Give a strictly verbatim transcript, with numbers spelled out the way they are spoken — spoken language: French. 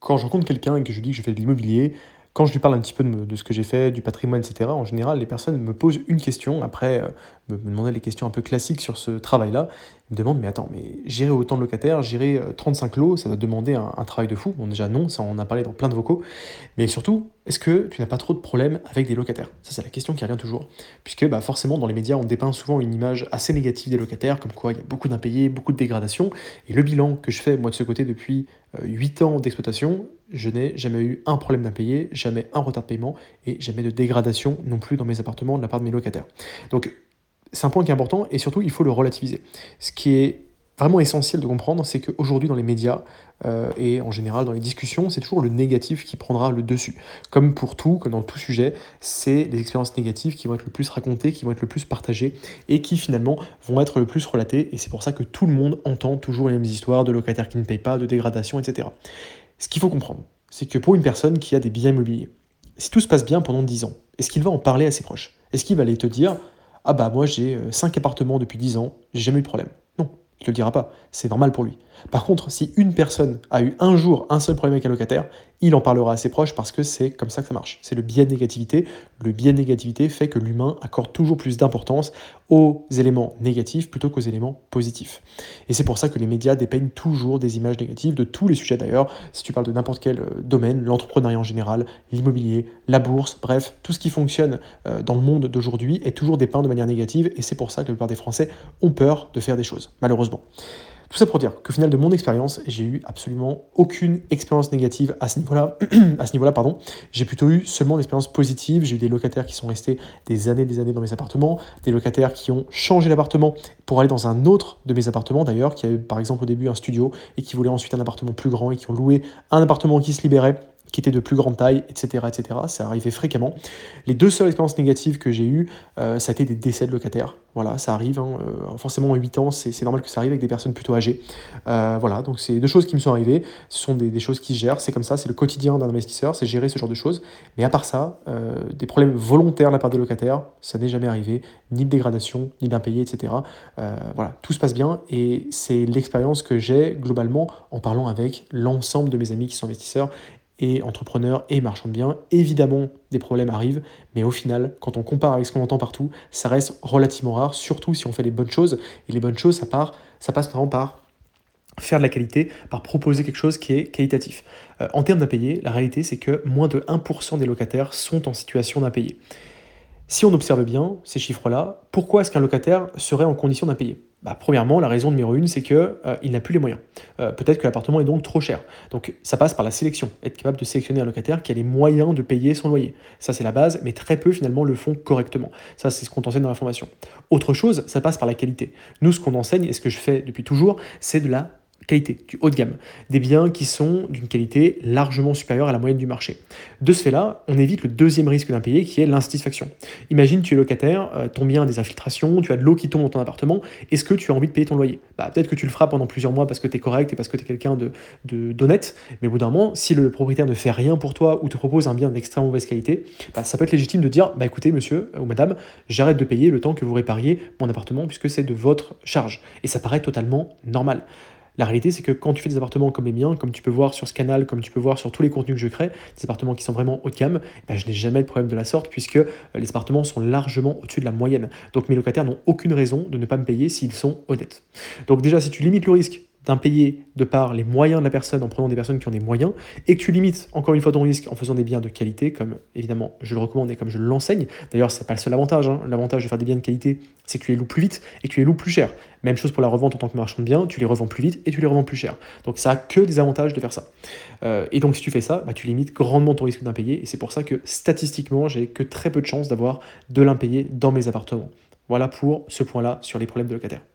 quand je rencontre quelqu'un et que je lui dis que je fais de l'immobilier, quand je lui parle un petit peu de me de ce que j'ai fait, du patrimoine et cetera, en général, les personnes me posent une question après, heu, me me demander les questions un peu classiques sur ce travail-là. Ils me demandent: «Mais attends, mais gérer autant de locataires, gérer, heu, trente-cinq lots, ça doit demander un un travail de fou». Bon déjà non, ça on en a parlé dans plein de vocaux, mais surtout, est-ce que tu n'as pas trop de problèmes avec des locataires? Ça, c'est la question qui revient toujours. Puisque bah, forcément, dans les médias, on dépeint souvent une image assez négative des locataires, comme quoi il y a beaucoup d'impayés, beaucoup de dégradations. Et le bilan que je fais, moi, de ce côté, depuis euh, huit ans d'exploitation, je n'ai jamais eu un problème d'impayé, jamais un retard de paiement et jamais de dégradation non plus dans mes appartements de la part de mes locataires. Donc, c'est un point qui est important et surtout, il faut le relativiser. Ce qui est vraiment essentiel de comprendre, c'est qu'aujourd'hui, dans les médias euh, et en général dans les discussions, c'est toujours le négatif qui prendra le dessus. Comme pour tout, comme dans tout sujet, c'est les expériences négatives qui vont être le plus racontées, qui vont être le plus partagées et qui finalement vont être le plus relatées. Et c'est pour ça que tout le monde entend toujours les mêmes histoires de locataires qui ne payent pas, de dégradation, et cetera. Ce qu'il faut comprendre, c'est que pour une personne qui a des biens immobiliers, si tout se passe bien pendant dix ans, est-ce qu'il va en parler à ses proches? Est-ce qu'il va aller te dire: ah bah moi j'ai euh, cinq appartements depuis dix ans, j'ai jamais eu de problème? Non, il ne te le dira pas, c'est normal pour lui. Par contre, si une personne a eu un jour un seul problème avec un locataire, il en parlera à ses proches parce que c'est comme ça que ça marche. C'est le biais de négativité. Le biais de négativité fait que l'humain accorde toujours plus d'importance aux éléments négatifs plutôt qu'aux éléments positifs. Et c'est pour ça que les médias dépeignent toujours des images négatives de tous les sujets d'ailleurs. Si tu parles de n'importe quel euh, domaine, l'entrepreneuriat en général, l'immobilier, la bourse, bref, tout ce qui fonctionne euh, dans le monde d'aujourd'hui est toujours dépeint de manière négative et c'est pour ça que la plupart des Français ont peur de faire des choses, malheureusement. Tout ça pour dire qu'au final de mon expérience, j'ai eu absolument aucune expérience négative à ce niveau-là. à ce niveau-là, pardon. J'ai plutôt eu seulement d'expériences positives. J'ai eu des locataires qui sont restés des années, des années dans mes appartements, des locataires qui ont changé d'appartement pour aller dans un autre de mes appartements d'ailleurs, qui avait par exemple au début un studio et qui voulaient ensuite un appartement plus grand et qui ont loué un appartement qui se libérait, qui était de plus grande taille, et cetera, et cetera. Ça arrivait fréquemment. Les deux seules expériences négatives que j'ai eues, euh, ça a été des décès de locataires. Voilà, ça arrive. Hein, euh, forcément, en huit ans, c'est c'est normal que ça arrive avec des personnes plutôt âgées. Euh, voilà, donc c'est deux choses qui me sont arrivées. Ce sont des, des choses qui se gèrent. C'est comme ça, c'est le quotidien d'un investisseur, c'est gérer ce genre de choses. Mais à part ça, euh, des problèmes volontaires de la part des locataires, ça n'est jamais arrivé. Ni de dégradation, ni d'impayé, et cetera. Euh, voilà, tout se passe bien et c'est l'expérience que j'ai globalement en parlant avec l'ensemble de mes amis qui sont investisseurs et entrepreneurs et marchands de biens. Évidemment, des problèmes arrivent, mais au final, quand on compare avec ce qu'on entend partout, ça reste relativement rare, surtout si on fait les bonnes choses. Et les bonnes choses, ça, part, ça passe vraiment par faire de la qualité, par proposer quelque chose qui est qualitatif. Euh, en termes d'impayés, la réalité, c'est que moins de un pour cent des locataires sont en situation d'impayés. Si on observe bien ces chiffres-là, pourquoi est-ce qu'un locataire serait en condition d'impayé? Bah, premièrement, la raison numéro une, c'est qu'il euh, n'a plus les moyens. Euh, peut-être que l'appartement est donc trop cher. Donc ça passe par la sélection, être capable de sélectionner un locataire qui a les moyens de payer son loyer. Ça c'est la base, mais très peu finalement le font correctement. Ça c'est ce qu'on enseigne dans la formation. Autre chose, ça passe par la qualité. Nous, ce qu'on enseigne et ce que je fais depuis toujours, c'est de la qualité, du haut de gamme, des biens qui sont d'une qualité largement supérieure à la moyenne du marché. De ce fait-là, on évite le deuxième risque d'impayé qui est l'insatisfaction. Imagine, tu es locataire, euh, ton bien a des infiltrations, tu as de l'eau qui tombe dans ton appartement, est-ce que tu as envie de payer ton loyer? Bah, peut-être que tu le feras pendant plusieurs mois parce que tu es correct et parce que tu es quelqu'un de, de- d'honnête, mais au bout d'un moment, si le propriétaire ne fait rien pour toi ou te propose un bien d'extrêmement mauvaise qualité, bah, ça peut être légitime de dire, bah écoutez monsieur ou madame, j'arrête de payer le temps que vous répariez mon appartement puisque c'est de votre charge. Et ça paraît totalement normal. La réalité, c'est que quand tu fais des appartements comme les miens, comme tu peux voir sur ce canal, comme tu peux voir sur tous les contenus que je crée, des appartements qui sont vraiment haut de gamme, eh ben, je n'ai jamais de problème de la sorte puisque euh, les appartements sont largement au-dessus de la moyenne. Donc mes locataires n'ont aucune raison de ne pas me payer s'ils sont honnêtes. Donc déjà, si tu limites le risque d'impayé de par les moyens de la personne en prenant des personnes qui ont des moyens et que tu limites encore une fois ton risque en faisant des biens de qualité, comme évidemment je le recommande et comme je l'enseigne. D'ailleurs, c'est pas le seul avantage. Hein. L'avantage de faire des biens de qualité, c'est que tu les loues plus vite et que tu les loues plus cher. Même chose pour la revente en tant que marchand de biens, tu les revends plus vite et tu les revends plus cher. Donc ça a que des avantages de faire ça. Euh, et donc si tu fais ça, bah, tu limites grandement ton risque d'impayé et c'est pour ça que statistiquement, j'ai que très peu de chances d'avoir de l'impayé dans mes appartements. Voilà pour ce point-là sur les problèmes de locataires.